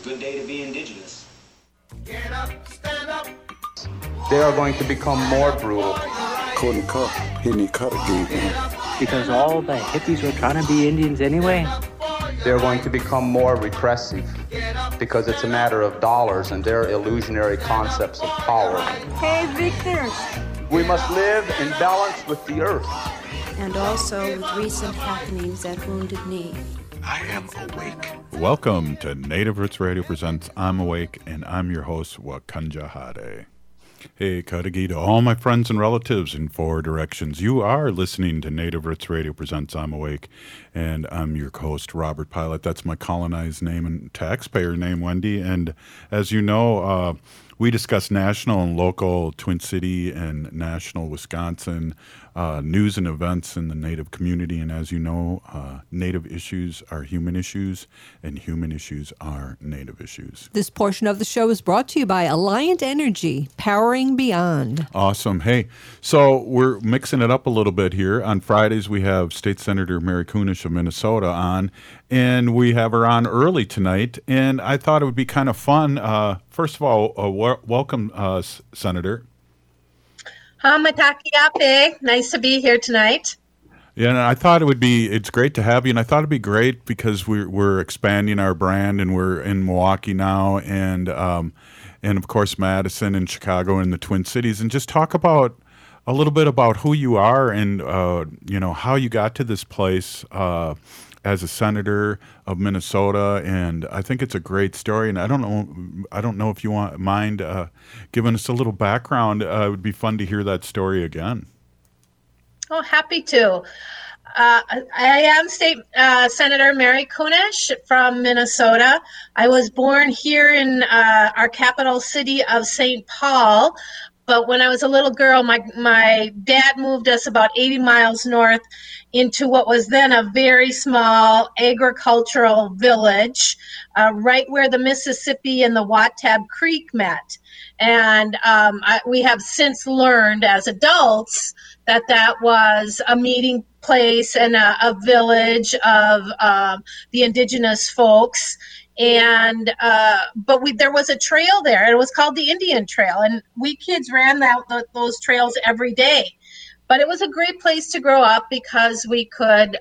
Good day to be indigenous. Get up, stand up. They are going to become more brutal. Couldn't cut, hitting cut again. Because all the hippies were trying to be Indians anyway. They're going to become more repressive because it's a matter of dollars and their illusionary concepts of power. Hey, Victor. We must live in balance with the earth. And also with recent happenings at Wounded Knee. I am awake. Welcome to Native Roots Radio presents I'm Awake, and I'm your host, Wakanja Hade. Hey, Kadagi, to all my friends and relatives in four directions. You are listening to Native Roots Radio presents I'm Awake, and I'm your host, Robert Pilot. That's my colonized name and taxpayer name, Wendy. And as you know, we discuss national and local Twin City and national Wisconsin news and events in the Native community. And as you know, Native issues are human issues, and human issues are Native issues. This portion of the show is brought to you by Alliant Energy, powering beyond. Awesome. Hey, so we're mixing it up a little bit here. On Fridays, we have State Senator Mary Kunesh of Minnesota on, and we have her on early tonight. And I thought it would be kind of fun. First of all, welcome, Senator. Hamatakiape. Nice to be here tonight. Yeah, and I thought it's great to have you, and I thought it'd be great because we're expanding our brand, and we're in Milwaukee now, and of course Madison and Chicago and the Twin Cities, and just talk about a little bit about who you are and how you got to this place as a senator of Minnesota. And I think it's a great story, and I don't know if you mind giving us a little background. It would be fun to hear that story again. Oh, happy to. I am State Senator Mary Kunesh from Minnesota. I was born here in our capital city of St. Paul, but when I was a little girl, my dad moved us about 80 miles north into what was then a very small agricultural village, right where the Mississippi and the Watab Creek met. And we have since learned as adults that was a meeting place and a village of the indigenous folks. And but there was a trail there, and it was called the Indian Trail, and we kids ran those trails every day. But it was a great place to grow up because we could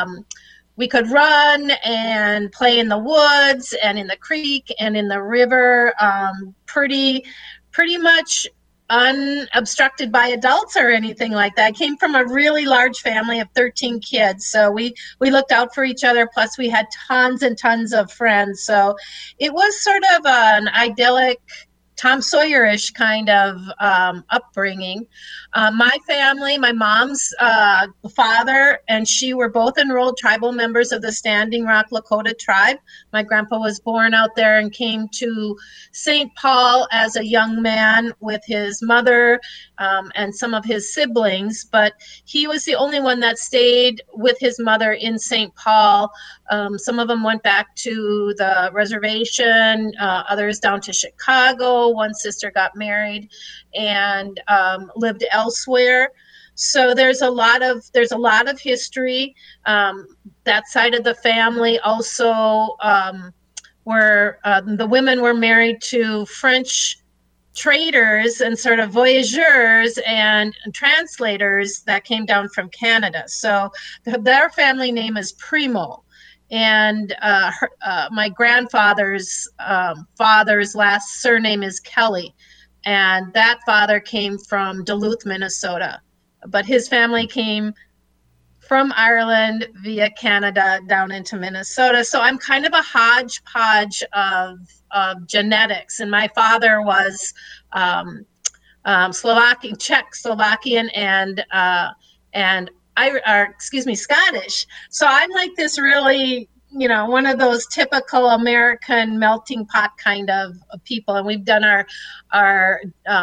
run and play in the woods and in the creek and in the river, pretty much unobstructed by adults or anything like that. I came from a really large family of 13 kids, so we looked out for each other, plus we had tons and tons of friends. So it was sort of an idyllic, Tom Sawyer-ish kind of upbringing. My family, my mom's father and she were both enrolled tribal members of the Standing Rock Lakota tribe. My grandpa was born out there and came to St. Paul as a young man with his mother and some of his siblings, but he was the only one that stayed with his mother in St. Paul. Some of them went back to the reservation, others down to Chicago. One sister got married and lived elsewhere. So there's a lot of history. That side of the family also were the women were married to French traders and sort of voyageurs and translators that came down from Canada. So their family name is Primo. And my grandfather's father's last surname is Kelly. And that father came from Duluth, Minnesota. But his family came from Ireland via Canada down into Minnesota. So I'm kind of a hodgepodge of genetics. And my father was Czechoslovakian, and Scottish. So I'm like this really, one of those typical American melting pot kind of people. And we've done our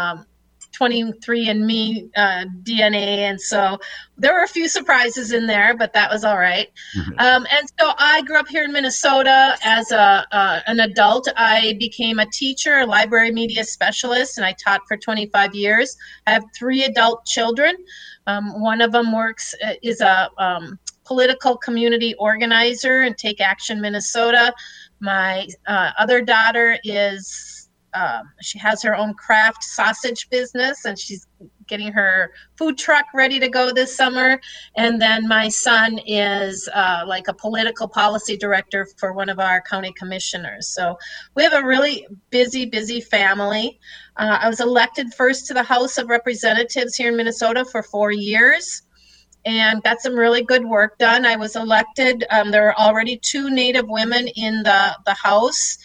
23andMe DNA. And so there were a few surprises in there, but that was all right. Mm-hmm. And so I grew up here in Minnesota as an adult. I became a teacher, a library media specialist, and I taught for 25 years. I have 3 adult children. One of them is a political community organizer in Take Action Minnesota. My other daughter is, she has her own craft sausage business, and she's getting her food truck ready to go this summer. And then my son is like a political policy director for one of our county commissioners. So we have a really busy family. I was elected first to the House of Representatives here in Minnesota for 4 years and got some really good work done. I was elected. There were already 2 Native women in the House.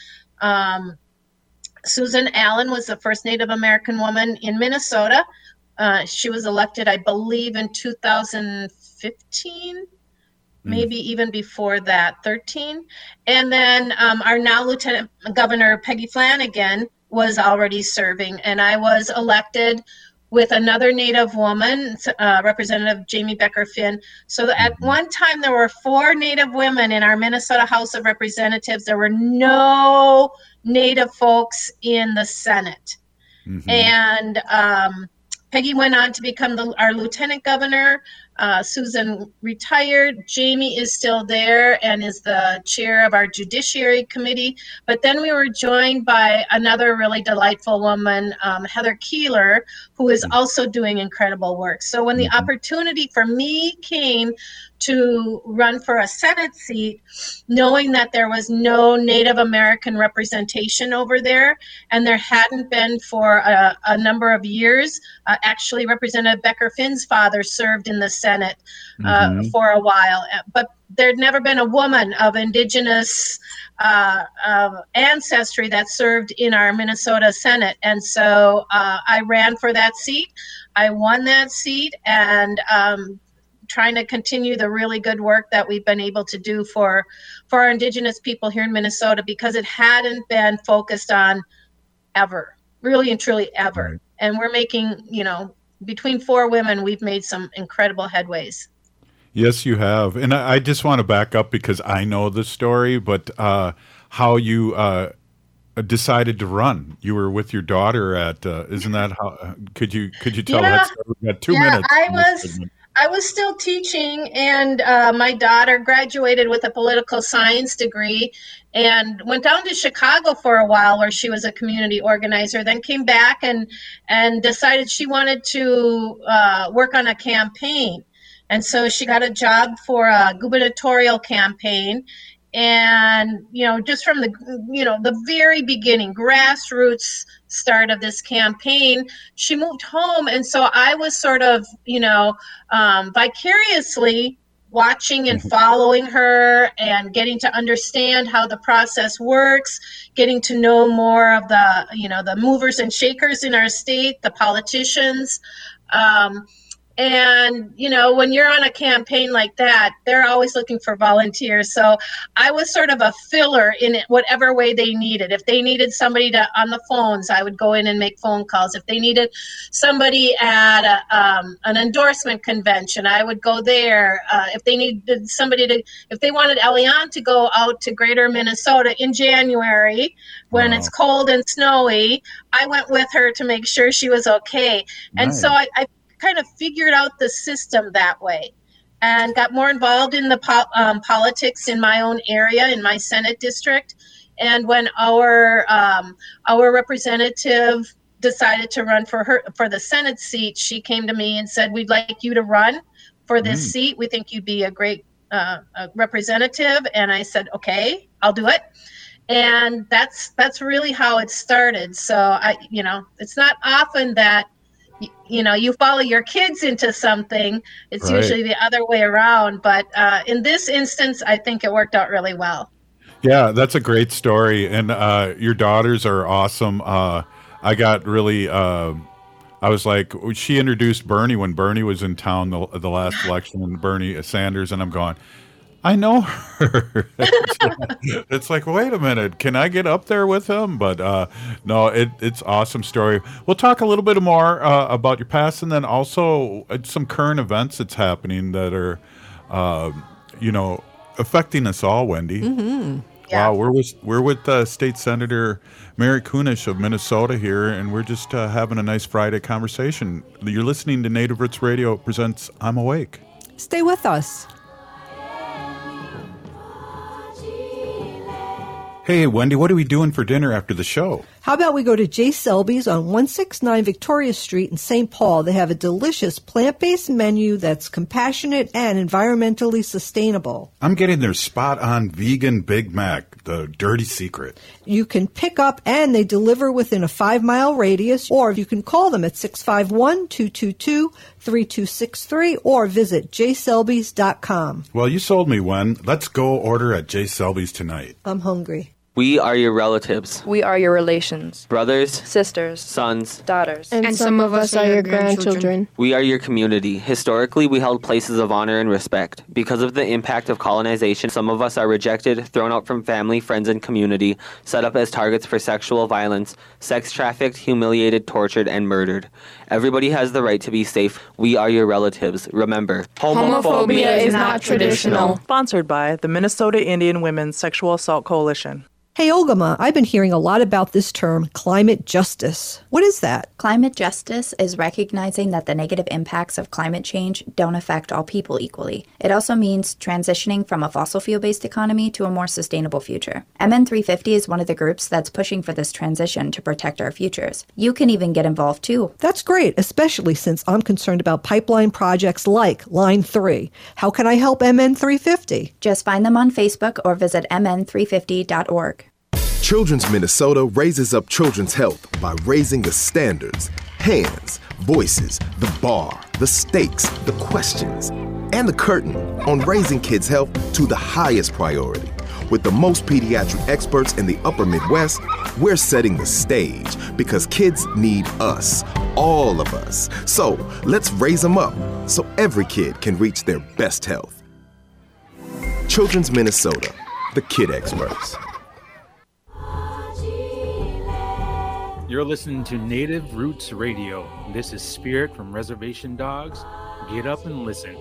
Susan Allen was the first Native American woman in Minnesota. She was elected, I believe, in 2015, maybe even before that, 13. And then our now Lieutenant Governor Peggy Flanagan was already serving, and I was elected with another Native woman, Representative Jamie Becker-Finn. So at one time, there were 4 Native women in our Minnesota House of Representatives. There were no Native folks in the Senate. And Peggy went on to become our lieutenant governor. Susan retired. Jamie is still there and is the chair of our Judiciary Committee. But then we were joined by another really delightful woman, Heather Keeler, who is also doing incredible work. So when the opportunity for me came to run for a Senate seat, knowing that there was no Native American representation over there, and there hadn't been for a number of years. Actually, Representative Becker-Finn's father served in the Senate for a while, but there'd never been a woman of Indigenous ancestry that served in our Minnesota Senate. And so I ran for that seat. I won that seat, and trying to continue the really good work that we've been able to do for our Indigenous people here in Minnesota, because it hadn't been focused on ever, really and truly ever. Right. And we're making, between 4 women, we've made some incredible headways. Yes, you have. And I just want to back up because I know the story, but how you decided to run. You were with your daughter at, isn't that how, could you tell that story? We got 2 minutes. I was still teaching, and my daughter graduated with a political science degree and went down to Chicago for a while where she was a community organizer, then came back and decided she wanted to work on a campaign. And so she got a job for a gubernatorial campaign. And, just from the very beginning, grassroots start of this campaign, she moved home. And so I was sort of, vicariously watching and following her and getting to understand how the process works, getting to know more of the, the movers and shakers in our state, the politicians. And, when you're on a campaign like that, they're always looking for volunteers. So I was sort of a filler in it, whatever way they needed. If they needed somebody on the phones, I would go in and make phone calls. If they needed somebody at an endorsement convention, I would go there. If they needed if they wanted Eliane to go out to Greater Minnesota in January when it's cold and snowy, I went with her to make sure she was okay. And nice. So I kind of figured out the system that way and got more involved in the politics in my own area, in my Senate district. And when our representative decided to run for the Senate seat, she came to me and said, "We'd like you to run for this seat. We think you'd be a great representative." And I said, "Okay, I'll do it." And that's really how it started. So it's not often that you follow your kids into something. It's usually the other way around. But in this instance, I think it worked out really well. Yeah, that's a great story. And your daughters are awesome. I got really, I was like, she introduced Bernie when Bernie was in town the last election, Bernie Sanders. And I'm going, I know her. It's like, wait a minute, can I get up there with him? But no, it's awesome story. We'll talk a little bit more about your past, and then also some current events that's happening that are, affecting us all. Wendy, Yeah. wow, we're with State Senator Mary Kunesh of Minnesota here, and we're just having a nice Friday conversation. You're listening to Native Roots Radio presents I'm Awake. Stay with us. Hey, Wendy, what are we doing for dinner after the show? How about we go to J. Selby's on 169 Victoria Street in St. Paul? They have a delicious plant-based menu that's compassionate and environmentally sustainable. I'm getting their spot-on vegan Big Mac, the dirty secret. You can pick up and they deliver within a 5-mile radius, or you can call them at 651-222-3263 or visit jselbys.com. Well, you sold me, Wen. Let's go order at J. Selby's tonight. I'm hungry. We are your relatives. We are your relations. Brothers. Sisters. Sons. Daughters. And some of us are your grandchildren. We are your community. Historically, we held places of honor and respect. Because of the impact of colonization, some of us are rejected, thrown out from family, friends, and community, set up as targets for sexual violence, sex trafficked, humiliated, tortured, and murdered. Everybody has the right to be safe. We are your relatives. Remember, homophobia is not traditional. Sponsored by the Minnesota Indian Women's Sexual Assault Coalition. Hey, Ogama, I've been hearing a lot about this term, climate justice. What is that? Climate justice is recognizing that the negative impacts of climate change don't affect all people equally. It also means transitioning from a fossil fuel-based economy to a more sustainable future. MN350 is one of the groups that's pushing for this transition to protect our futures. You can even get involved too. That's great, especially since I'm concerned about pipeline projects like Line 3. How can I help MN350? Just find them on Facebook or visit mn350.org. Children's Minnesota raises up children's health by raising the standards, hands, voices, the bar, the stakes, the questions, and the curtain on raising kids' health to the highest priority. With the most pediatric experts in the upper Midwest, we're setting the stage because kids need us, all of us. So let's raise them up so every kid can reach their best health. Children's Minnesota, the kid experts. You're listening to Native Roots Radio. This is Spirit from Reservation Dogs. Get up and listen.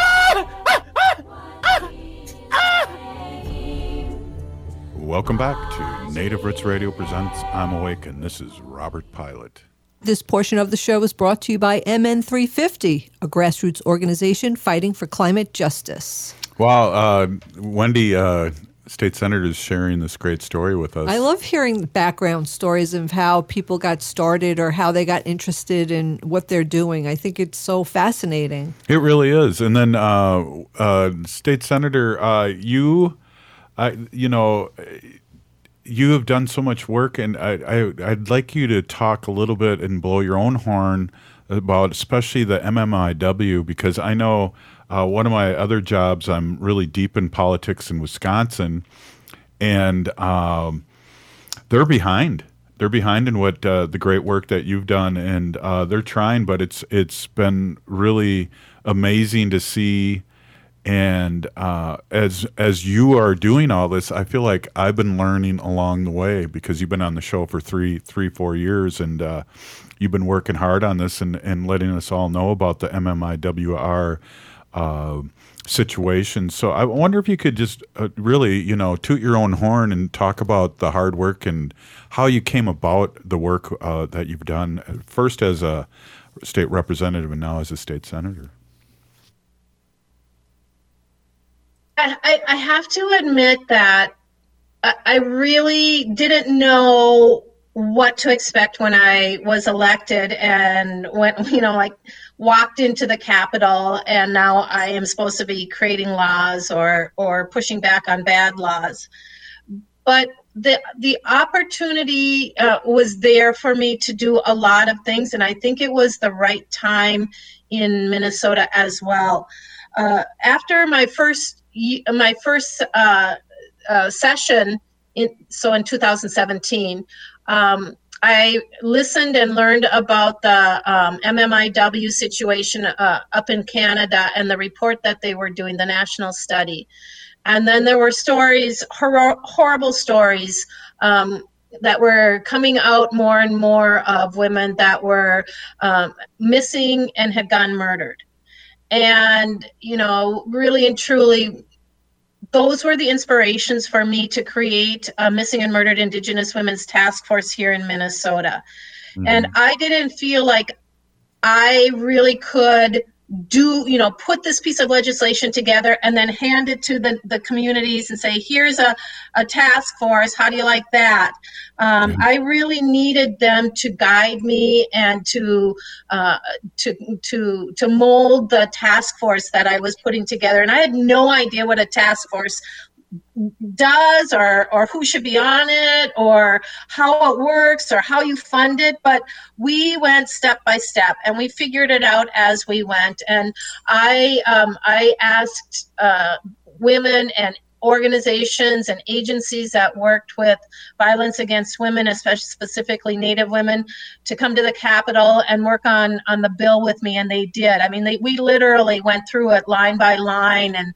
Welcome back to Native Roots Radio presents I'm Awake, and this is Robert Pilot. This portion of the show is brought to you by MN350, a grassroots organization fighting for climate justice. Wow, Wendy, State Senator, is sharing this great story with us. I love hearing background stories of how people got started or how they got interested in what they're doing. I think it's so fascinating. It really is. And then, State Senator, you have done so much work, and I'd like you to talk a little bit and blow your own horn about especially the MMIW, because I know one of my other jobs, I'm really deep in politics in Wisconsin, and they're behind. They're behind in what the great work that you've done, and they're trying, but it's been really amazing to see. And as you are doing all this, I feel like I've been learning along the way, because you've been on the show for 4 years, and you've been working hard on this and letting us all know about the MMIWR situation. So I wonder if you could just really, toot your own horn and talk about the hard work and how you came about the work that you've done, first as a state representative and now as a state senator. I have to admit that I really didn't know what to expect when I was elected and went, walked into the Capitol, and now I am supposed to be creating laws or pushing back on bad laws. But the opportunity was there for me to do a lot of things, and I think it was the right time in Minnesota as well. After my first session in 2017, I listened and learned about the MMIW situation up in Canada and the report that they were doing, the national study. And then there were stories, horrible stories, that were coming out more and more of women that were missing and had gone murdered. And, really and truly, those were the inspirations for me to create a Missing and Murdered Indigenous Women's Task Force here in Minnesota. Mm-hmm. And I didn't feel like I really could put this piece of legislation together and then hand it to the communities and say, here's a task force. How do you like that? I really needed them to guide me and to mold the task force that I was putting together. And I had no idea what a task force does or who should be on it or how it works or how you fund it, but we went step by step and we figured it out as we went. And I asked women and organizations and agencies that worked with violence against women, especially specifically Native women, to come to the Capitol and work on the bill with me, and they did. I mean, we literally went through it line by line and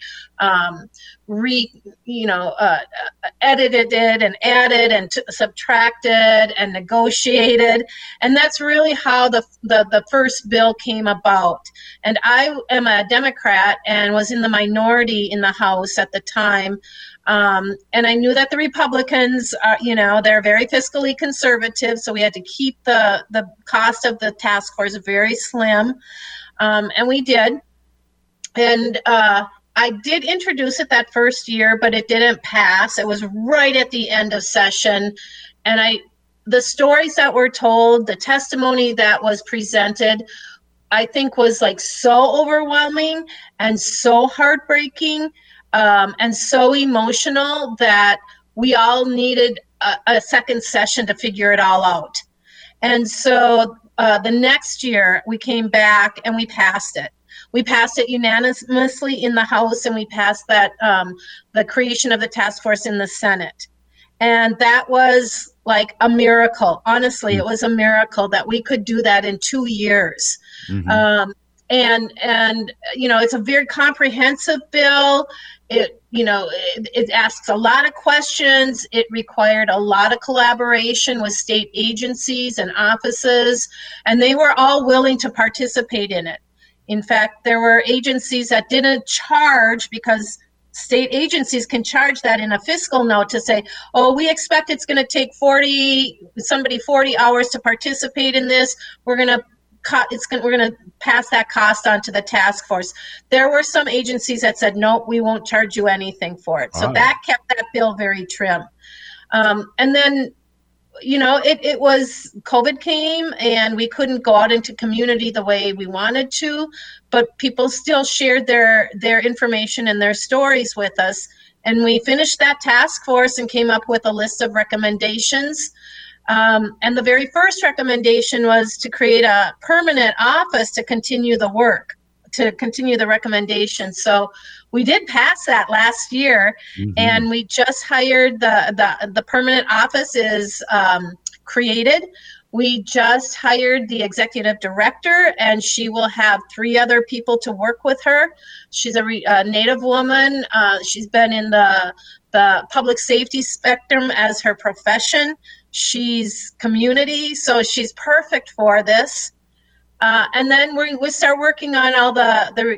edited it and added and subtracted and negotiated, and that's really how the first bill came about. And I am a Democrat and was in the minority in the House at the time. And I knew that the Republicans are, they're very fiscally conservative, so we had to keep the cost of the task force very slim. And we did. And I did introduce it that first year, but it didn't pass. It was right at the end of session. And the stories that were told, the testimony that was presented, I think was like so overwhelming and so heartbreaking and so emotional that we all needed a second session to figure it all out. And so the next year we came back and we passed it. We passed it unanimously in the House, and we passed that the creation of the task force in the Senate. And that was like a miracle. Honestly, it was a miracle that we could do that in 2 years. Mm-hmm. And it's a very comprehensive bill. It asks a lot of questions. It required a lot of collaboration with state agencies and offices, and they were all willing to participate in it. In fact, there were agencies that didn't charge, because state agencies can charge that in a fiscal note to say, oh, we expect it's going to take 40 hours to participate in this. We're going to pass that cost on to the task force. There were some agencies that said, no, we won't charge you anything for it. So that kept that bill very trim. And then, it was COVID came and we couldn't go out into community the way we wanted to, but people still shared their information and their stories with us. And we finished that task force and came up with a list of recommendations. And the very first recommendation was to create a permanent office to continue the work, to continue the recommendations. So we did pass that last year, mm-hmm. and we just hired the permanent office is created. We just hired the executive director, and she will have 3 other people to work with her. She's a Native woman. She's been in the public safety spectrum as her profession. She's community, so she's perfect for this. And then we start working on all the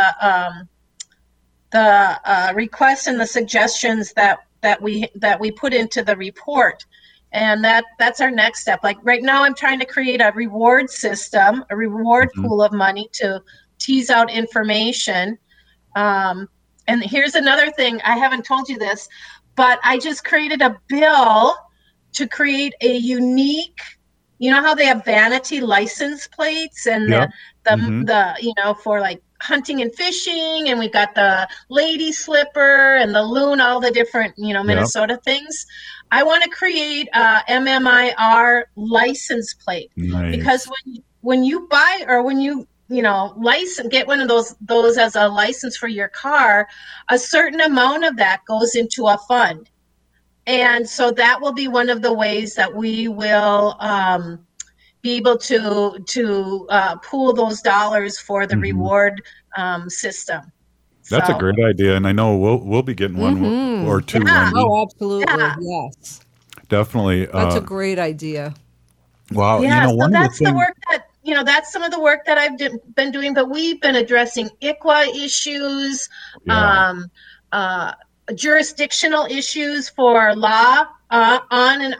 requests and the suggestions that we put into the report, and that's our next step. Like right now, I'm trying to create a reward system, a reward mm-hmm. pool of money to tease out information. And here's another thing, I haven't told you this, but I just created a bill to create a unique. You know how they have vanity license plates and the for like hunting and fishing, and we've got the lady slipper and the loon, all the different, Minnesota things. I want to create a MMIR license plate. Nice. Because when you buy or when you get one of those as a license for your car, a certain amount of that goes into a fund. And so that will be one of the ways that we will be able to pool those dollars for the mm-hmm. reward system. That's a great idea, and I know we'll be getting one mm-hmm. or two. Yeah. Oh, absolutely, yes, definitely. That's a great idea. Wow, yeah. So that's the work that that's some of the work that I've been doing. But we've been addressing ICWA issues. Yeah. Jurisdictional issues for law on and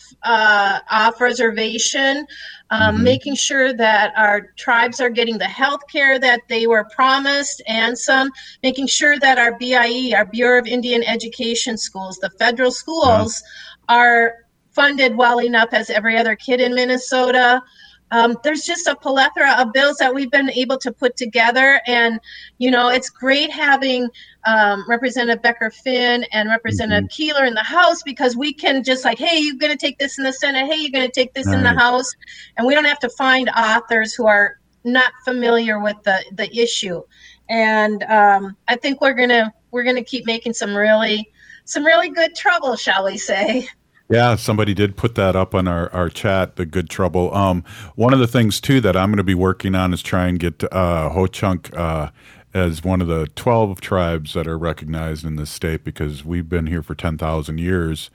off reservation, making sure that our tribes are getting the health care that they were promised, and making sure that our BIE, our Bureau of Indian Education schools, the federal schools, are funded well enough as every other kid in Minnesota. There's just a plethora of bills that we've been able to put together. And, it's great having Representative Becker-Finn and Representative Keeler in the House, because we can just hey, you're going to take this in the Senate. Hey, you're going to take this in the House. And we don't have to find authors who are not familiar with the issue. And I think we're going to keep making some really good trouble, shall we say. Yeah, somebody did put that up on our chat, the good trouble. One of the things, too, that I'm going to be working on is try and get Ho-Chunk as one of the 12 tribes that are recognized in this state, because we've been here for 10,000 years.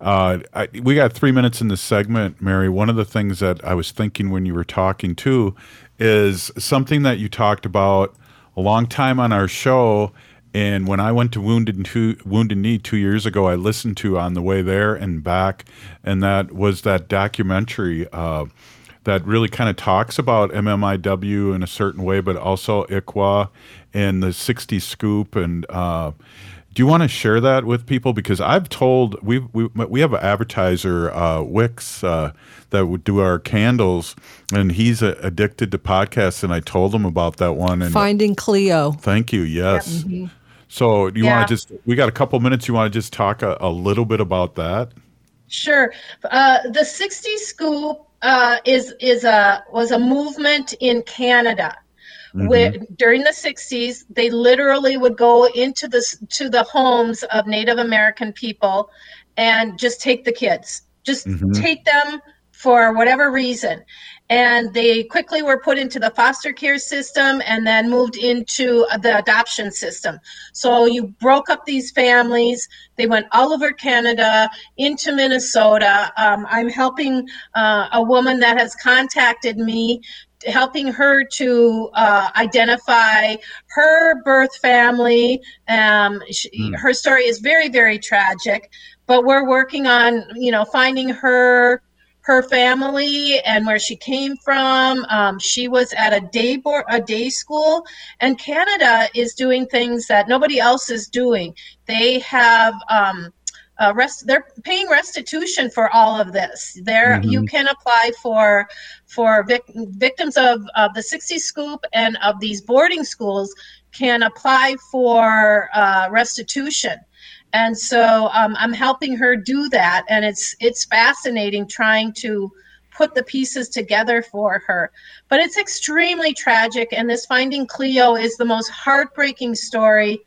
We got 3 minutes in this segment, Mary. One of the things that I was thinking when you were talking, too, is something that you talked about a long time on our show. And when I went to Wounded Knee 2 years ago, I listened to on the way there and back, and that was that documentary that really kind of talks about MMIW in a certain way, but also ICWA and the 60 Scoop. And do you want to share that with people? Because I've told we have an advertiser, Wix, that would do our candles, and he's addicted to podcasts. And I told him about that one. And Finding Cleo. Thank you. Yes. Yep. Mm-hmm. So do you want to we got a couple minutes. You want to just talk a little bit about that? Sure. The 60 Scoop was a movement in Canada. Where during the 60s, they literally would go into the homes of Native American people and just take the kids, take them for whatever reason. And they quickly were put into the foster care system and then moved into the adoption system. So you broke up these families. They went all over Canada, into Minnesota. I'm helping a woman that has contacted me, helping her to identify her birth family. Her story is very, very tragic, but we're working on, finding her family and where she came from. She was at a day school, and Canada is doing things that nobody else is doing. They have they're paying restitution for all of this. You can apply for victims of the 60 Scoop and of these boarding schools can apply for restitution. And so I'm helping her do that, and it's fascinating trying to put the pieces together for her. But it's extremely tragic, and this Finding Cleo is the most heartbreaking story.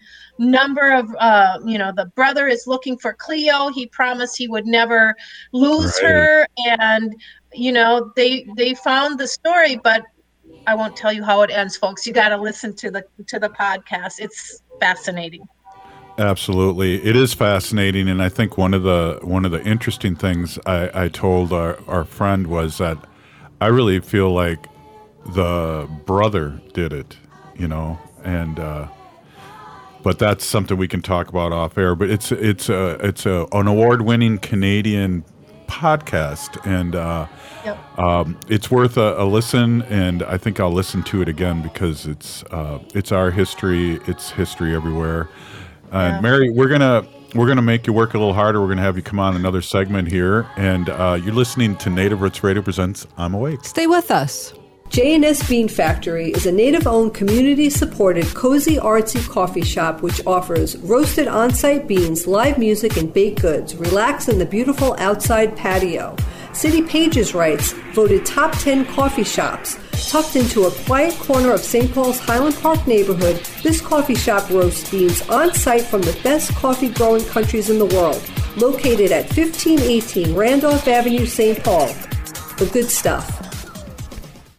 The brother is looking for Cleo. He promised he would never lose her, and they found the story, but I won't tell you how it ends, folks. You got to listen to the podcast. It's fascinating. Absolutely. It is fascinating, and I think one of the interesting things I told our friend was that I really feel like the brother did it, and but that's something we can talk about off air. But it's an award-winning Canadian podcast, and it's worth a listen, and I think I'll listen to it again because it's our history. It's history everywhere. Mary, we're gonna make you work a little harder. We're gonna have you come on another segment here, and you're listening to Native Roots Radio presents I'm Awake. Stay with us. J&S Bean Factory is a Native-owned, community-supported, cozy, artsy coffee shop which offers roasted on-site beans, live music, and baked goods. Relax in the beautiful outside patio. City Pages writes, voted top 10 coffee shops. Tucked into a quiet corner of St. Paul's Highland Park neighborhood, this coffee shop roasts beans on-site from the best coffee-growing countries in the world. Located at 1518 Randolph Avenue, St. Paul. The good stuff.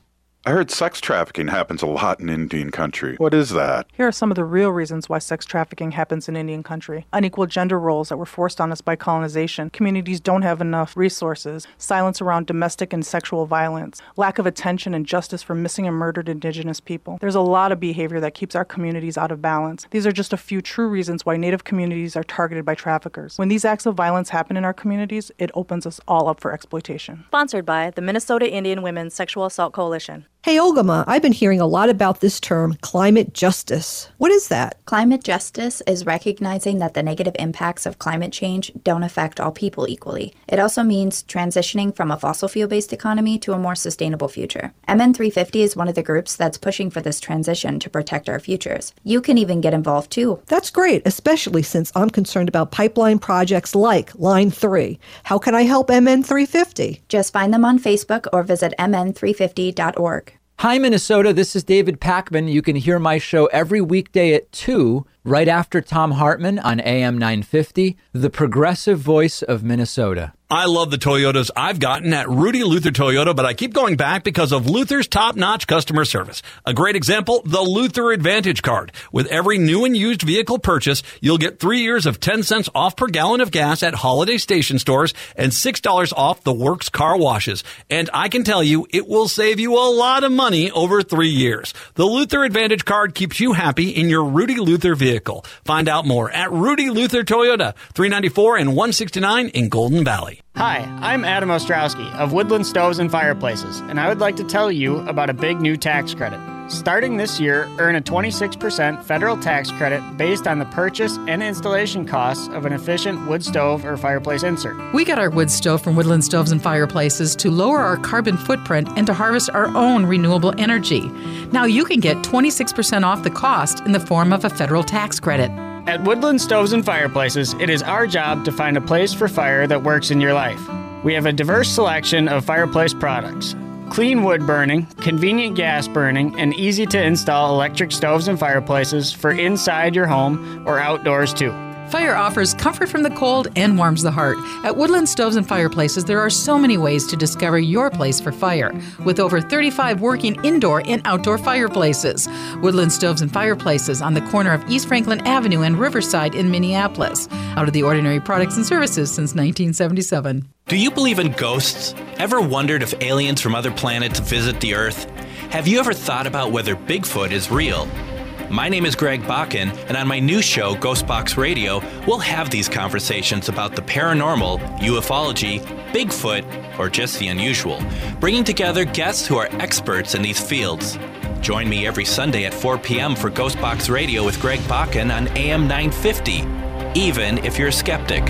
I heard sex trafficking happens a lot in Indian country. What is that? Here are some of the real reasons why sex trafficking happens in Indian country. Unequal gender roles that were forced on us by colonization. Communities don't have enough resources. Silence around domestic and sexual violence. Lack of attention and justice for missing and murdered Indigenous people. There's a lot of behavior that keeps our communities out of balance. These are just a few true reasons why Native communities are targeted by traffickers. When these acts of violence happen in our communities, it opens us all up for exploitation. Sponsored by the Minnesota Indian Women's Sexual Assault Coalition. Hey, Olgama, I've been hearing a lot about this term, climate justice. What is that? Climate justice is recognizing that the negative impacts of climate change don't affect all people equally. It also means transitioning from a fossil fuel-based economy to a more sustainable future. MN350 is one of the groups that's pushing for this transition to protect our futures. You can even get involved too. That's great, especially since I'm concerned about pipeline projects like Line 3. How can I help MN350? Just find them on Facebook or visit mn350.org. Hi, Minnesota. This is David Packman. You can hear my show every weekday at 2, right after Tom Hartman on AM 950, the progressive voice of Minnesota. I love the Toyotas I've gotten at Rudy Luther Toyota, but I keep going back because of Luther's top-notch customer service. A great example, the Luther Advantage Card. With every new and used vehicle purchase, you'll get 3 years of 10 cents off per gallon of gas at Holiday Station stores and $6 off the Works car washes. And I can tell you, it will save you a lot of money over 3 years. The Luther Advantage Card keeps you happy in your Rudy Luther vehicle. Find out more at Rudy Luther Toyota, 394 and 169 in Golden Valley. Hi, I'm Adam Ostrowski of Woodland Stoves and Fireplaces, and I would like to tell you about a big new tax credit. Starting this year, earn a 26% federal tax credit based on the purchase and installation costs of an efficient wood stove or fireplace insert. We got our wood stove from Woodland Stoves and Fireplaces to lower our carbon footprint and to harvest our own renewable energy. Now you can get 26% off the cost in the form of a federal tax credit. At Woodland Stoves and Fireplaces, it is our job to find a place for fire that works in your life. We have a diverse selection of fireplace products. Clean wood burning, convenient gas burning, and easy-to-install electric stoves and fireplaces for inside your home or outdoors too. Fire offers comfort from the cold and warms the heart. At Woodland Stoves and Fireplaces, there are so many ways to discover your place for fire, with over 35 working indoor and outdoor fireplaces. Woodland Stoves and Fireplaces on the corner of East Franklin Avenue and Riverside in Minneapolis. Out of the ordinary products and services since 1977. Do you believe in ghosts? Ever wondered if aliens from other planets visit the Earth? Have you ever thought about whether Bigfoot is real? My name is Greg Bakken, and on my new show, Ghostbox Radio, we'll have these conversations about the paranormal, ufology, Bigfoot, or just the unusual, bringing together guests who are experts in these fields. Join me every Sunday at 4 p.m. for Ghostbox Radio with Greg Bakken on AM 950, even if you're a skeptic.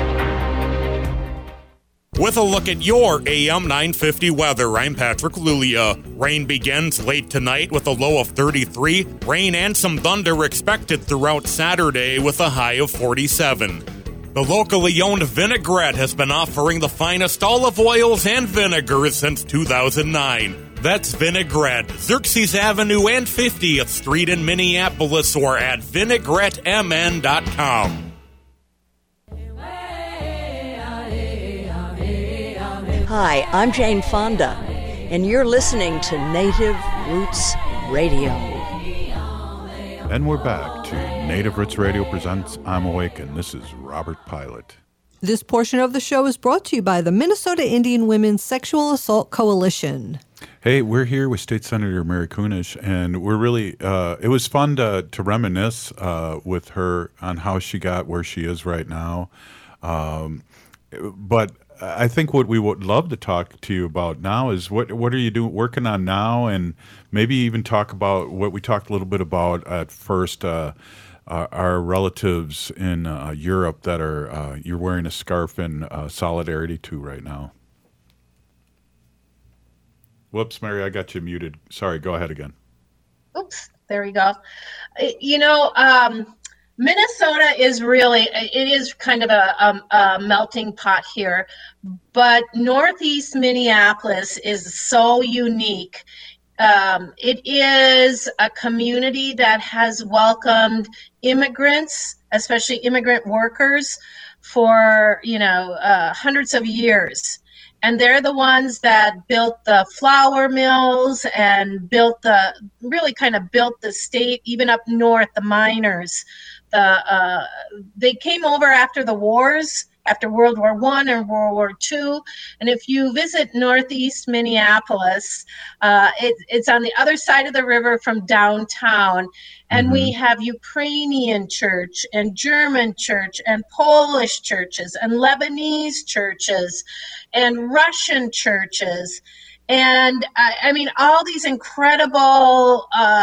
With a look at your AM 950 weather, I'm Patrick Lulia. Rain begins late tonight with a low of 33. Rain and some thunder expected throughout Saturday with a high of 47. The locally owned Vinaigrette has been offering the finest olive oils and vinegars since 2009. That's Vinaigrette, Xerxes Avenue and 50th Street in Minneapolis, or at vinaigrettemn.com. Hi, I'm Jane Fonda, and you're listening to Native Roots Radio. And we're back to Native Roots Radio presents I'm Awake, and this is Robert Pilot. This portion of the show is brought to you by the Minnesota Indian Women's Sexual Assault Coalition. Hey, we're here with State Senator Mary Kunesh, and we're really, it was fun to reminisce with her on how she got where she is right now. But I think what we would love to talk to you about now is what are you working on now, and maybe even talk about what we talked a little bit about at first, our relatives in Europe that are you're wearing a scarf in solidarity to right now. Whoops, Mary, I got you muted. Sorry, go ahead again. Oops, there we go. Minnesota is really, it is kind of a melting pot here, but Northeast Minneapolis is so unique. It is a community that has welcomed immigrants, especially immigrant workers, for, hundreds of years. And they're the ones that built the flour mills and really kind of built the state, even up north, the miners. They came over after the wars, after World War I and World War II. And if you visit Northeast Minneapolis, it's on the other side of the river from downtown. And we have Ukrainian church and German church and Polish churches and Lebanese churches and Russian churches. And I mean, all these incredible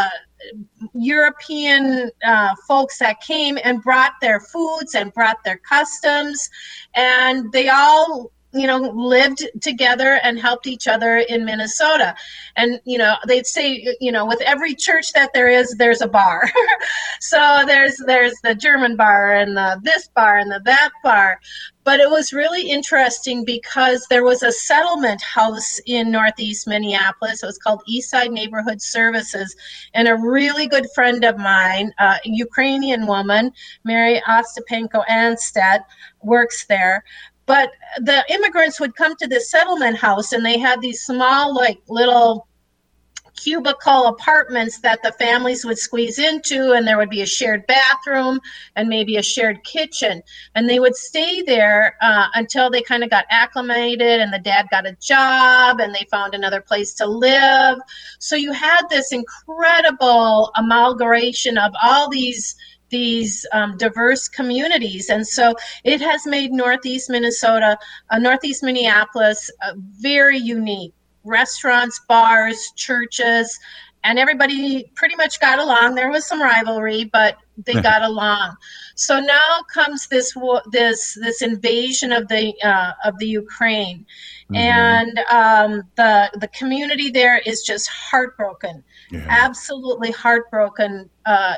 European folks that came and brought their foods and brought their customs, and they all lived together and helped each other in Minnesota. And they'd say, with every church that there is, there's a bar. So there's the German bar and the this bar and the that bar. But it was really interesting because there was a settlement house in Northeast Minneapolis. It was called Eastside Neighborhood Services. And a really good friend of mine, a Ukrainian woman, Mary Ostapenko-Anstedt, works there. But the immigrants would come to this settlement house, and they had these small, little cubicle apartments that the families would squeeze into, and there would be a shared bathroom and maybe a shared kitchen. And they would stay there until they kind of got acclimated, and the dad got a job, and they found another place to live. So you had this incredible amalgamation of all these diverse communities. And so it has made Northeast Minneapolis very unique. Restaurants, bars, churches, and everybody pretty much got along. There was some rivalry, but they got along. So now comes this invasion of the Ukraine. And the community there is just heartbroken, absolutely heartbroken.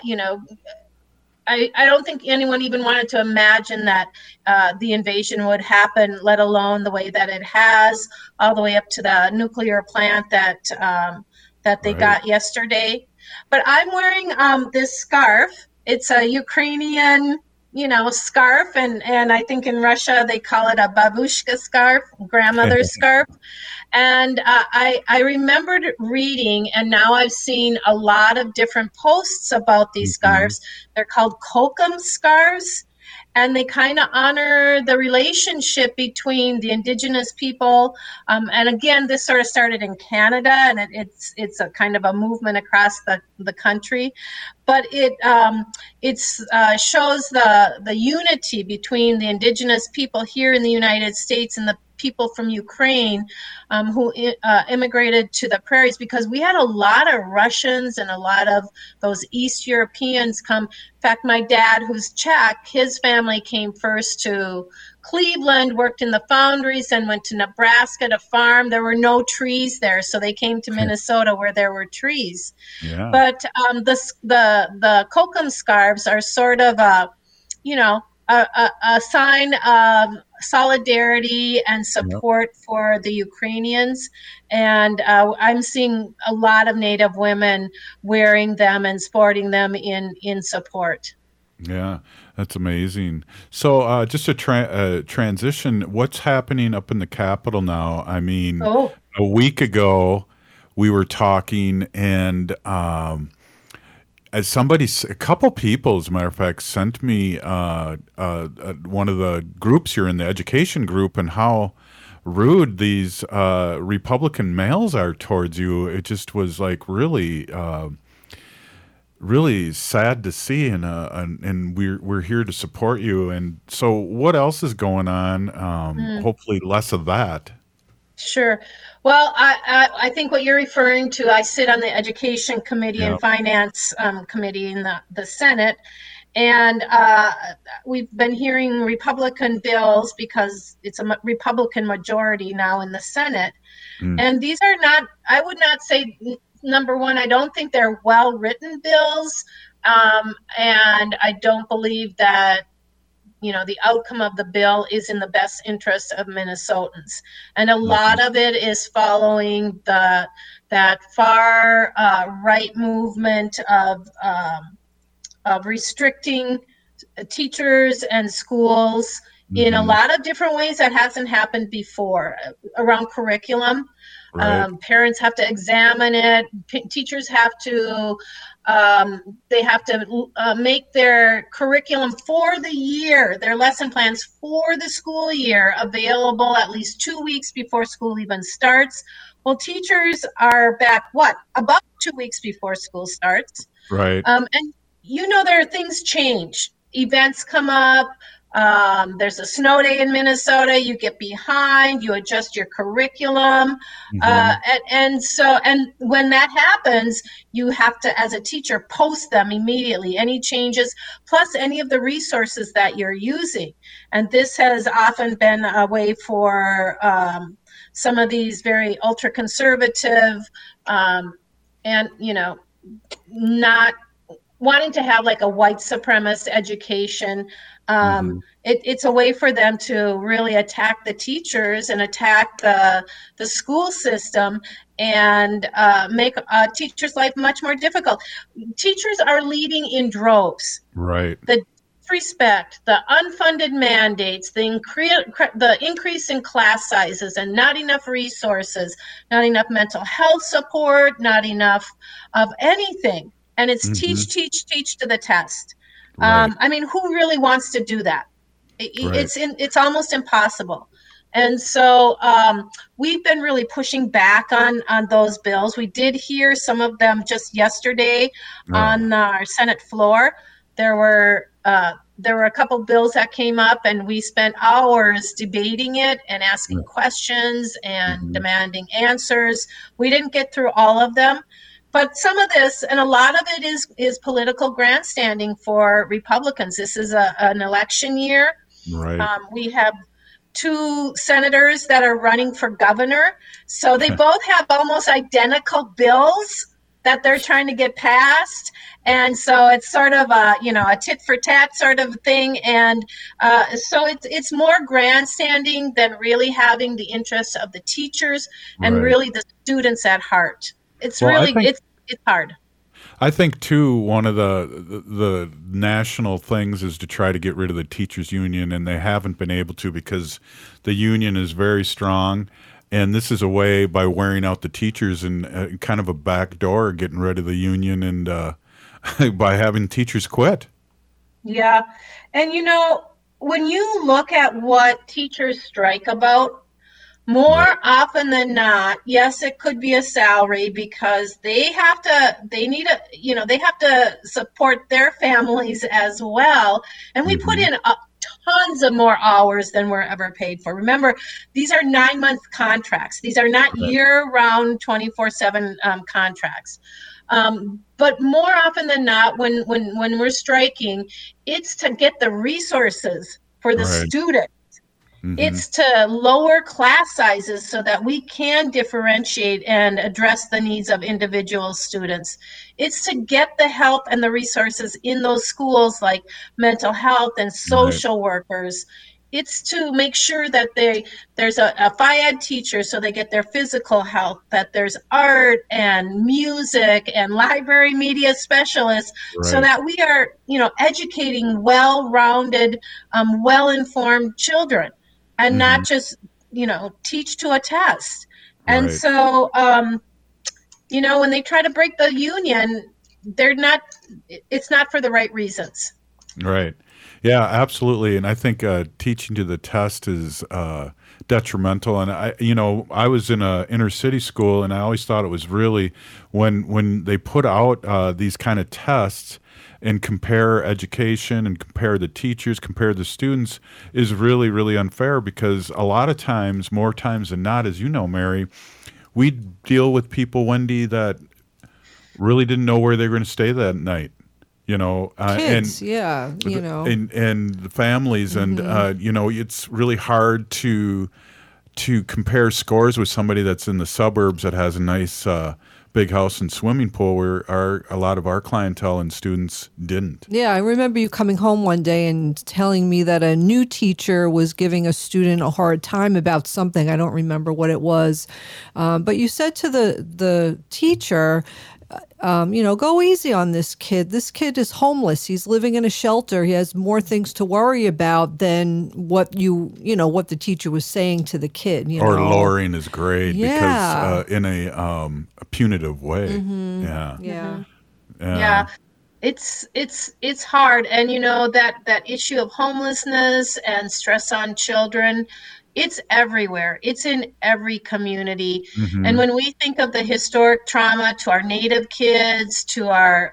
I don't think anyone even wanted to imagine that the invasion would happen, let alone the way that it has, all the way up to the nuclear plant that they got yesterday. But I'm wearing this scarf. It's a Ukrainian, scarf, and I think in Russia they call it a babushka scarf, grandmother's scarf. And I remembered reading, and now I've seen a lot of different posts about these scarves. They're called kokum scarves, and they kind of honor the relationship between the indigenous people. And again, this sort of started in Canada, and it's a kind of a movement across the country. But it shows the unity between the indigenous people here in the United States and the people from Ukraine who immigrated to the prairies, because we had a lot of Russians and a lot of those East Europeans come. In fact, my dad, who's Czech, his family came first to Cleveland, worked in the foundries, and went to Nebraska to farm. There were no trees there, so they came to Minnesota where there were trees. Yeah. But the kokum scarves are sort of a sign of solidarity and support for the Ukrainians. And I'm seeing a lot of Native women wearing them and sporting them in support. Yeah, that's amazing. So just a transition, what's happening up in the Capitol now? I mean, a week ago we were talking, and as a couple people, as a matter of fact, sent me one of the groups here in the education group, and how rude these Republican males are towards you. It just was really sad to see, and we're here to support you. And so, what else is going on? Hopefully, less of that. Sure. Well, I think what you're referring to, I sit on the Education Committee and Finance Committee in the Senate, and we've been hearing Republican bills because it's a Republican majority now in the Senate. And these are not, I would not say, number one, I don't think they're well-written bills, and I don't believe that the outcome of the bill is in the best interest of Minnesotans. And a lot of it is following that far right movement of restricting teachers and schools in a lot of different ways that hasn't happened before around curriculum. Right. Parents have to examine it. Teachers have to, they have to make their curriculum for the year, their lesson plans for the school year available at least 2 weeks before school even starts. Well, teachers are back, about 2 weeks before school starts. Right. And there are things change. Events come up. There's a snow day in Minnesota. You get behind. You adjust your curriculum, and when that happens, you have to, as a teacher, post them immediately. Any changes, plus any of the resources that you're using. And this has often been a way for some of these very ultra conservative, and not wanting to have like a white supremacist education. It's a way for them to really attack the teachers and attack the school system and make teachers' life much more difficult. Teachers are leading in droves. Right. The disrespect, the unfunded mandates, the increase in class sizes and not enough resources, not enough mental health support, not enough of anything. And it's teach to the test. Right. Who really wants to do that? Right. It's almost impossible. And so we've been really pushing back on those bills. We did hear some of them just yesterday on our Senate floor. There were a couple bills that came up, and we spent hours debating it and asking questions and demanding answers. We didn't get through all of them. But some of this, and a lot of it is political grandstanding for Republicans. This is an election year. Right. We have 2 senators that are running for governor. So they both have almost identical bills that they're trying to get passed. And so it's sort of a tit for tat sort of thing. And so it's more grandstanding than really having the interests of the teachers and really the students at heart. It's it's hard. I think too, one of the national things is to try to get rid of the teachers union, and they haven't been able to because the union is very strong. And this is a way, by wearing out the teachers and kind of a backdoor getting rid of the union, and by having teachers quit. Yeah. And when you look at what teachers strike about, more often than not, yes, it could be a salary because they have to support their families as well. And we put in tons of more hours than we're ever paid for. Remember, these are 9-month contracts. These are not year-round 24/7 contracts. But more often than not, when we're striking, it's to get the resources for the student. It's to lower class sizes so that we can differentiate and address the needs of individual students. It's to get the help and the resources in those schools like mental health and social workers. It's to make sure that there's a FIAD teacher so they get their physical health, that there's art and music and library media specialists so that we are, educating well-rounded, well-informed children. And not just, teach to a test. And so, when they try to break the union, it's not for the right reasons. Right. Yeah, absolutely. And I think teaching to the test is detrimental. And I was in a inner city school, and I always thought it was really when they put out these kind of tests and compare education and compare the teachers, compare the students, is really, really unfair, because a lot of times, more times than not, as you know, Mary, we deal with people, Wendy, that really didn't know where they were going to stay that night. Kids, and the families, and it's really hard to compare scores with somebody that's in the suburbs that has a nice big house and swimming pool, where a lot of our clientele and students didn't. Yeah, I remember you coming home one day and telling me that a new teacher was giving a student a hard time about something. I don't remember what it was, but you said to the teacher, go easy on this kid. This kid is homeless. He's living in a shelter. He has more things to worry about than what what the teacher was saying to the kid. Or lowering is great Yeah. because in a punitive way. Mhm. Yeah. Yeah. Yeah. It's hard. And that issue of homelessness and stress on children, it's everywhere. It's in every community. Mhm. And when we think of the historic trauma to our Native kids, to our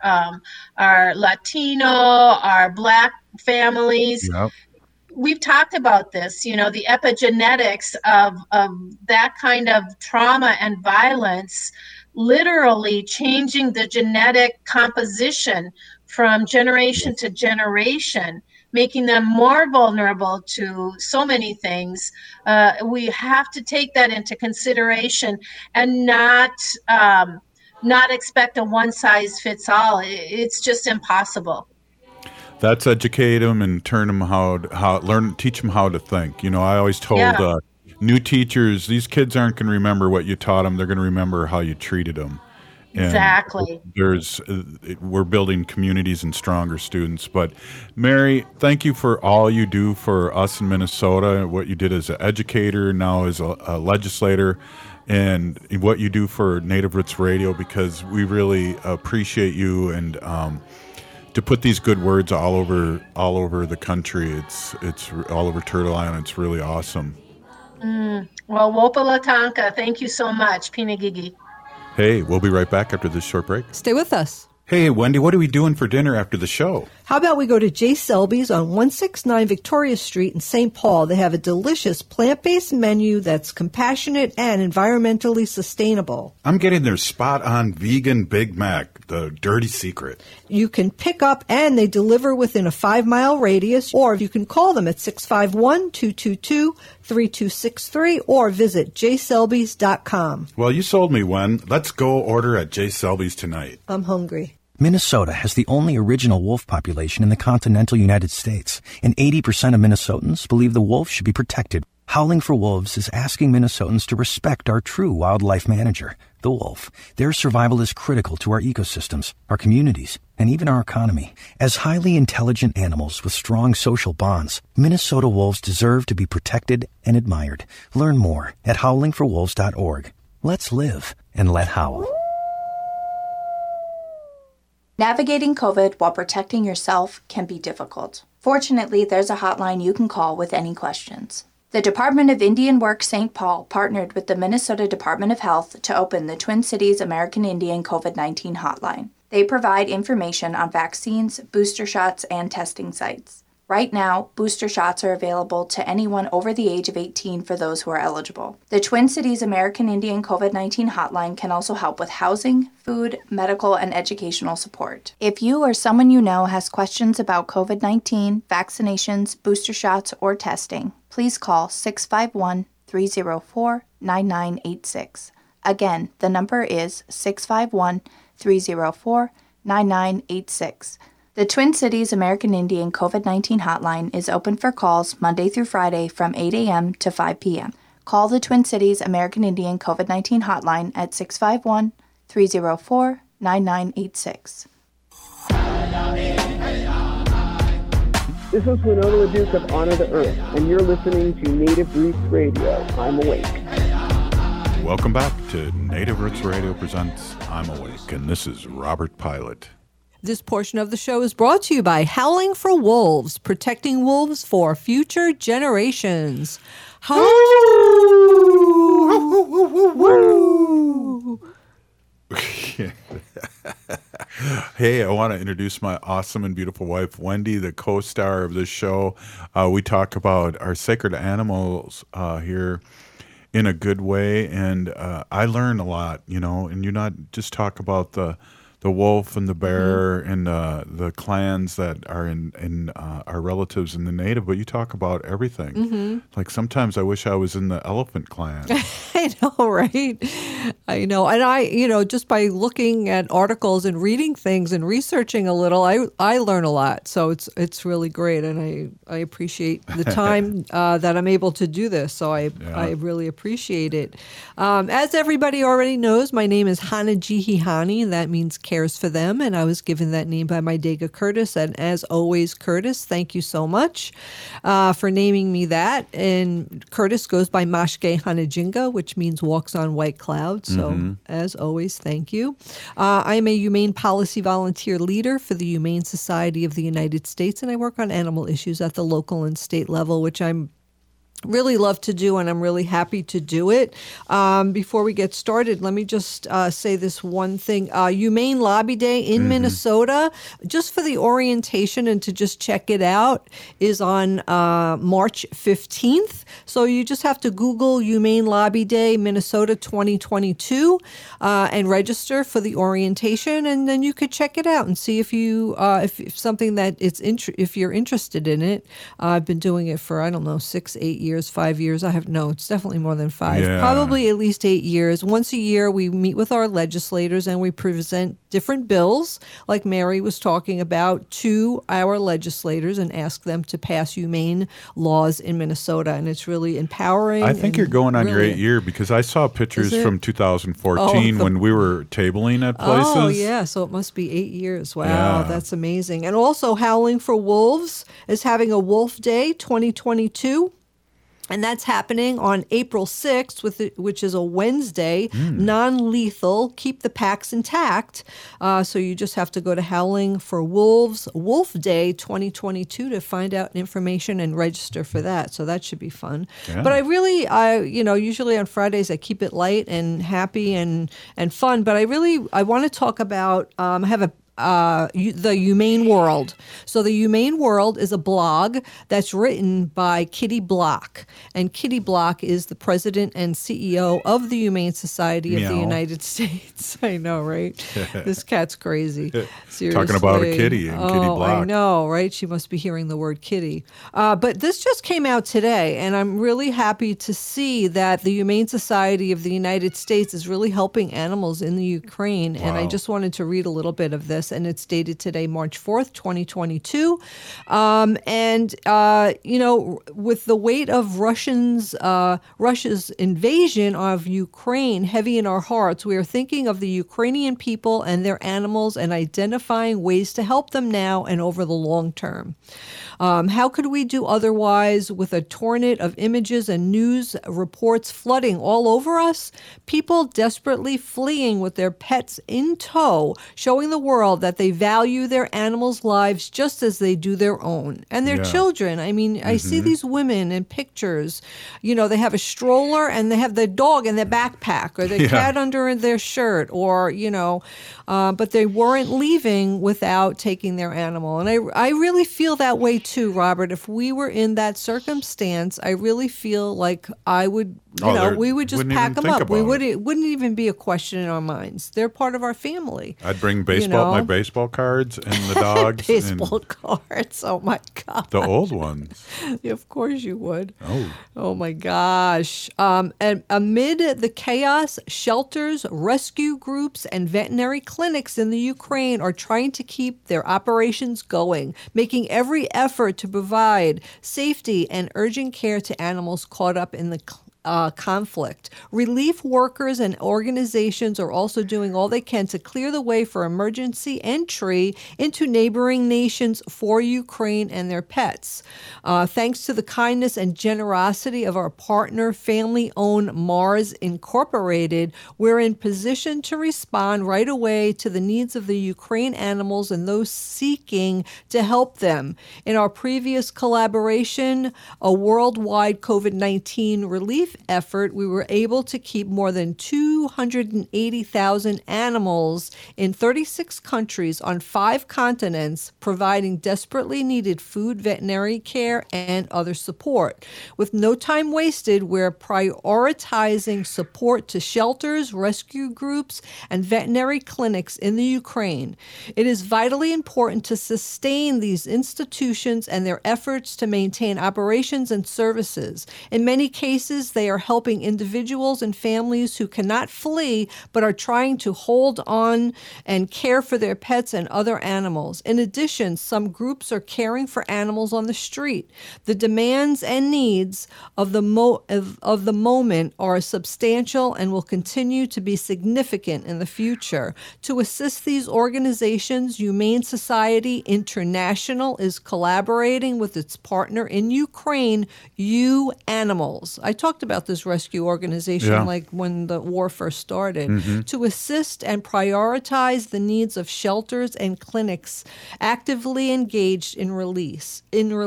Latino, our Black families, Yep. we've talked about this, the epigenetics of that kind of trauma and violence, literally changing the genetic composition from generation to generation, making them more vulnerable to so many things. We have to take that into consideration and not expect a one-size-fits-all. It's just impossible. That's educate them and turn them teach them how to think. I always told new teachers, these kids aren't going to remember what you taught them. They're going to remember how you treated them. And Exactly. we're building communities and stronger students. But Mary, thank you for all you do for us in Minnesota, what you did as an educator, now as a legislator, and what you do for Native Roots Radio, because we really appreciate you, and to put these good words all over the country. It's all over Turtle Island. It's really awesome. Well, Wopalatanka, thank you so much, Pinagigi. Hey, we'll be right back after this short break. Stay with us. Hey, Wendy, what are we doing for dinner after the show? How about we go to J. Selby's on 169 Victoria Street in St. Paul? They have a delicious plant-based menu that's compassionate and environmentally sustainable. I'm getting their spot-on vegan Big Mac, the dirty secret. You can pick up and they deliver within a 5-mile radius, or you can call them at 651-222-3263 or visit jselbys.com. Well, you sold me, Wen. Let's go order at J. Selby's tonight. I'm hungry. Minnesota has the only original wolf population in the continental United States, and 80% of Minnesotans believe the wolf should be protected. Howling for Wolves is asking Minnesotans to respect our true wildlife manager, the wolf. Their survival is critical to our ecosystems, our communities, and even our economy. As highly intelligent animals with strong social bonds, Minnesota wolves deserve to be protected and admired. Learn more at howlingforwolves.org. Let's live and let howl. Navigating COVID while protecting yourself can be difficult. Fortunately, there's a hotline you can call with any questions. The Department of Indian Work St. Paul partnered with the Minnesota Department of Health to open the Twin Cities American Indian COVID-19 hotline. They provide information on vaccines, booster shots, and testing sites. Right now, booster shots are available to anyone over the age of 18 for those who are eligible. The Twin Cities American Indian COVID-19 hotline can also help with housing, food, medical, and educational support. If you or someone you know has questions about COVID-19, vaccinations, booster shots, or testing, please call 651-304-9986. Again, the number is 651-304-9986. The Twin Cities American Indian COVID-19 hotline is open for calls Monday through Friday from 8 a.m. to 5 p.m. Call the Twin Cities American Indian COVID-19 hotline at 651-304-9986. This is Winona LaDuke of Honor the Earth, and you're listening to Native Roots Radio. I'm Awake. Welcome back to Native Roots Radio presents I'm Awake, and this is Robert Pilot. This portion of the show is brought to you by Howling for Wolves, protecting wolves for future generations. Hey, I want to introduce my awesome and beautiful wife, Wendy, the co-star of this show. We talk about our sacred animals here in a good way, and I learn a lot, and you not just talk about the wolf and the bear and the clans that are in our relatives in the Native, but you talk about everything. Like sometimes I wish I was in the elephant clan. I know, right? I know. And just by looking at articles and reading things and researching a little, I learn a lot. So it's really great. And I appreciate the time that I'm able to do this. So I really appreciate it. As everybody already knows, my name is Hana Jihihani, and that means cares for them. And I was given that name by my Dega Curtis. And as always, Curtis, thank you so much for naming me that. And Curtis goes by Mashke Hanajinga, which means walks on white clouds. So as always, thank you. I am a humane policy volunteer leader for the Humane Society of the United States, and I work on animal issues at the local and state level, which I'm really love to do, and I'm really happy to do it. Before we get started, let me just say this one thing. Humane Lobby Day in Minnesota, just for the orientation and to just check it out, is on March 15th. So you just have to Google Humane Lobby Day Minnesota 2022 and register for the orientation, and then you could check it out and see if you if something that if you're interested in it. I've been doing it for 6-8 years. 5 years. It's definitely more than 5. Yeah. Probably at least 8 years. Once a year, we meet with our legislators and we present different bills, like Mary was talking about, to our legislators and ask them to pass humane laws in Minnesota. And it's really empowering. I think you're going on your 8th year, because I saw pictures from 2014 when we were tabling at places. Oh, yeah. So it must be 8 years. Wow. Yeah. That's amazing. And also Howling for Wolves is having a Wolf Day 2022. And that's happening on April 6th, which is a Wednesday, non-lethal, keep the packs intact. So you just have to go to Howling for Wolves Wolf Day 2022 to find out information and register for that. So that should be fun. Yeah. But I really, usually on Fridays I keep it light and happy and fun. But I want to talk about, I have the Humane World. So the Humane World is a blog that's written by Kitty Block. And Kitty Block is the president and CEO of the Humane Society of the United States. I know, right? This cat's crazy. Seriously. Talking about a kitty and Kitty Block. I know, right? She must be hearing the word kitty. But this just came out today, and I'm really happy to see that the Humane Society of the United States is really helping animals in the Ukraine. Wow. And I just wanted to read a little bit of this. And it's dated today, March 4th, 2022. With the weight of Russia's invasion of Ukraine heavy in our hearts, we are thinking of the Ukrainian people and their animals and identifying ways to help them now and over the long term. How could we do otherwise with a torrent of images and news reports flooding all over us? People desperately fleeing with their pets in tow, showing the world that they value their animals' lives just as they do their own. And their children. I mean, I see these women in pictures. They have a stroller and they have their dog in their backpack or their cat under their shirt but they weren't leaving without taking their animal. And I really feel that way too, Robert. If we were in that circumstance, I really feel like I would, we would just pack them up. It wouldn't even be a question in our minds. They're part of our family. I'd bring my baseball cards and the dogs. Baseball cards. Oh my God. The old ones. Of course you would. Oh my gosh. And amid the chaos, shelters, rescue groups, and veterinary clinics in the Ukraine are trying to keep their operations going, making every effort to provide safety and urgent care to animals caught up in the conflict. Relief workers and organizations are also doing all they can to clear the way for emergency entry into neighboring nations for Ukraine and their pets. Thanks to the kindness and generosity of our partner, family-owned Mars Incorporated, we're in position to respond right away to the needs of the Ukraine animals and those seeking to help them. In our previous collaboration, a worldwide COVID-19 relief effort, we were able to keep more than 280,000 animals in 36 countries on 5 continents, providing desperately needed food, veterinary care, and other support. With no time wasted, we're prioritizing support to shelters, rescue groups, and veterinary clinics in the Ukraine. It is vitally important to sustain these institutions and their efforts to maintain operations and services. In many cases, they they are helping individuals and families who cannot flee but are trying to hold on and care for their pets and other animals. In addition, some groups are caring for animals on the street. The demands and needs of the moment are substantial and will continue to be significant in the future. To assist these organizations, Humane Society International is collaborating with its partner in Ukraine, U Animals. I talked about this rescue organization like when the war first started, to assist and prioritize the needs of shelters and clinics actively engaged in relief.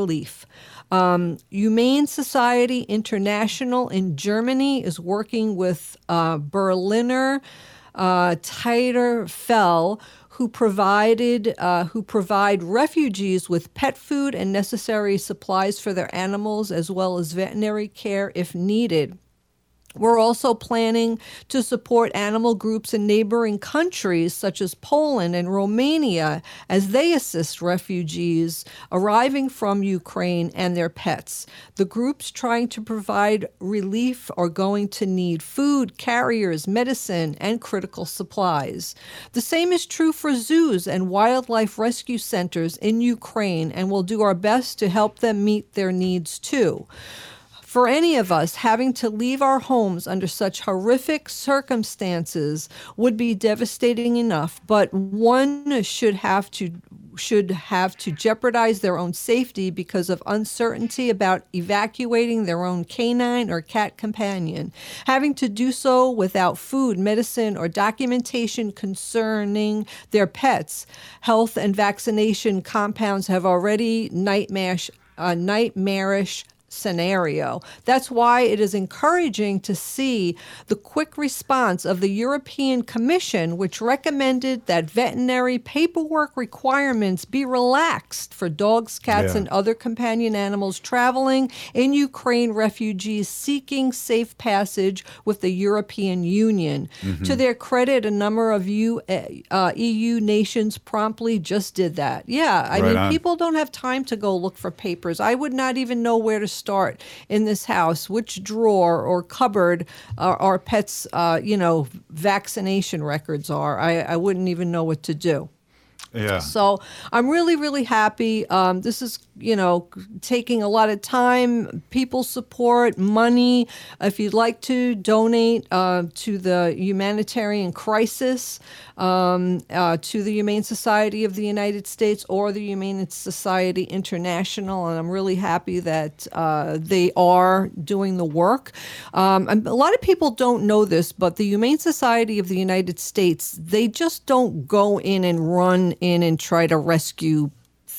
Humane Society International in Germany is working with Berliner Titerfell, who provide refugees with pet food and necessary supplies for their animals, as well as veterinary care if needed. We're also planning to support animal groups in neighboring countries such as Poland and Romania as they assist refugees arriving from Ukraine and their pets. The groups trying to provide relief are going to need food, carriers, medicine, and critical supplies. The same is true for zoos and wildlife rescue centers in Ukraine, and we'll do our best to help them meet their needs too. For any of us, having to leave our homes under such horrific circumstances would be devastating enough, but one should have to jeopardize their own safety because of uncertainty about evacuating their own canine or cat companion. Having to do so without food, medicine, or documentation concerning their pets, health and vaccination compounds have already nightmarish scenario. That's why it is encouraging to see the quick response of the European Commission, which recommended that veterinary paperwork requirements be relaxed for dogs, cats, and other companion animals traveling in Ukraine, refugees seeking safe passage with the European Union. To their credit, a number of EU nations promptly just did that. I mean, people don't have time to go look for papers. I would not even know where to start in this house, which drawer or cupboard our pets, vaccination records are. I wouldn't even know what to do. Yeah. So I'm really, really happy. This is, taking a lot of time, people support, money. If you'd like to donate to the humanitarian crisis, to the Humane Society of the United States or the Humane Society International, and I'm really happy that they are doing the work. A lot of people don't know this, but the Humane Society of the United States, they just don't go in and run in and try to rescue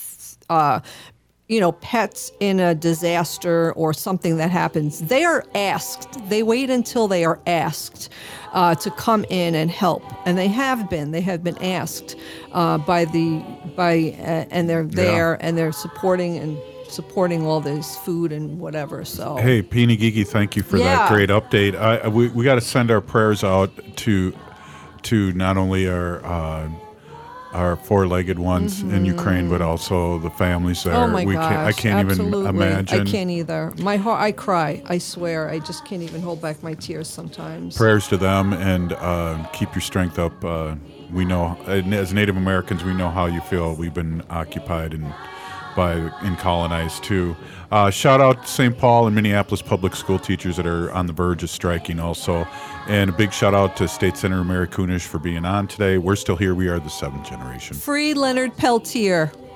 pets in a disaster or something that happens. They are asked. They wait until they are asked to come in and help, and they have been. They have been asked and they're there and they're supporting all this food and whatever. So hey, Peony Gigi, thank you for that great update. We got to send our prayers out to not only our four-legged ones in Ukraine, but also the families there. Oh my gosh! I can't absolutely. even imagine. I can't either. My heart, I cry. I swear, I just can't even hold back my tears sometimes. Prayers to them, and keep your strength up. We know, as Native Americans, we know how you feel. We've been occupied and colonized too. Shout out to St. Paul and Minneapolis public school teachers that are on the verge of striking also. And a big shout out to State Senator Mary Kunesh for being on today. We're still here. We are the seventh generation. Free Leonard Peltier.